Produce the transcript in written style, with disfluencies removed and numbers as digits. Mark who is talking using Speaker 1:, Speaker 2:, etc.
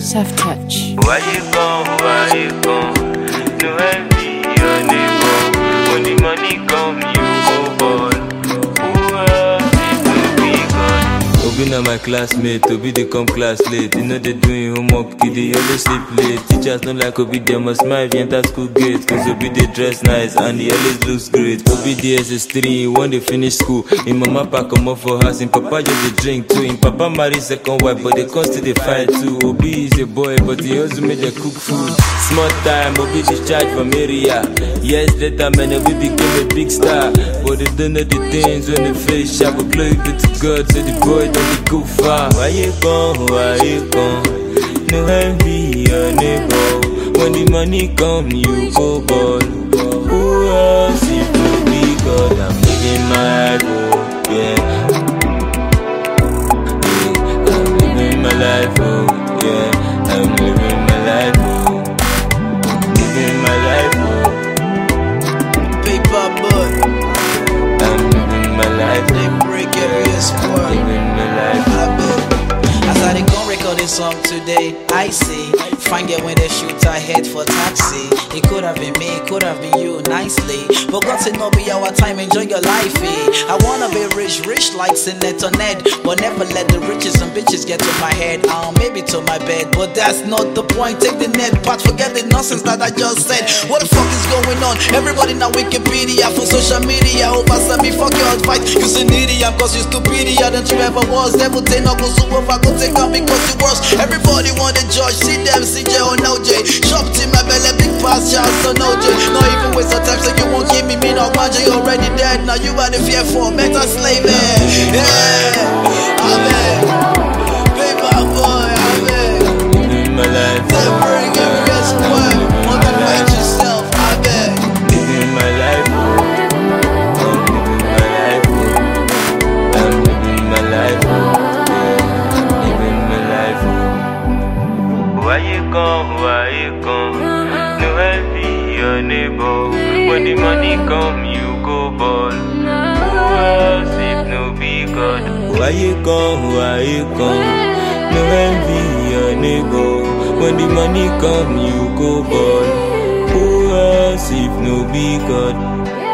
Speaker 1: Soft touch.
Speaker 2: Why you come? No envy your neighbor. When the money come, you go ball. Who else if no be God? Obi na my classmate, Obi dey come class late. You know they doing homework, he dey always sleep late. Teachers don't like Obi, they must smile if you enter school gate. Cause Obi dey dress nice and he always looks great. Obi dey SS3, he want dey finish school. Him mama pack him up for house, him papa just dey drink too. Him papa marry second wife, but they come still dey fight too. Obi is a boy, but he also make them cook food. Small time, Obi discharge from area. Years later, man, Obi became a big star. But they don't know the things when they face sharp. But glory be to God, so the boy don't be go far. Why you come? No envy your neighbor. When the money come, you go ball. Who else if you be God? I'm living my life, oh, yeah. I'm living my life, oh, yeah. I'm living my life, oh. Living my life, oh.
Speaker 3: Paper boy,
Speaker 2: I'm living my life,
Speaker 3: they break every sport.
Speaker 2: living my life.
Speaker 3: As I dey gon' record this song today, I see fine girl when they shoot her head for taxi. It could have been me, it could have been you nicely. But God said no be our time, enjoy your life, I wanna be rich like Senator Ned. But never let the riches and bitches get to my head. Maybe to my bed, but that's not the point. Take the net part, forget the nonsense that I just said. What the fuck is going on? Everybody now Wikipedia for social media. Over me, fuck your advice. You an idiot cause you stupidia than you ever was. Devil take no go super over, go take on because you worse. Everybody want to judge, see them, CJ or no J. Shop to my belly, big pass, shots or no J. Not even waste of time, so you won't give me no magic. You already dead, now you are the fear for mental slave. Yeah, amen. Paper boy, amen.
Speaker 2: Living my life,
Speaker 3: Then bring every rest boy. Motivate yourself, amen.
Speaker 2: living my life, I'm living my life, I'm living my life, yeah. Living my life. Why you come? No envy your neighbor. When the money come, you go ball. Who else if no be God? Why you come? No envy your neighbor. When the money come, you go ball. Who else if no be God?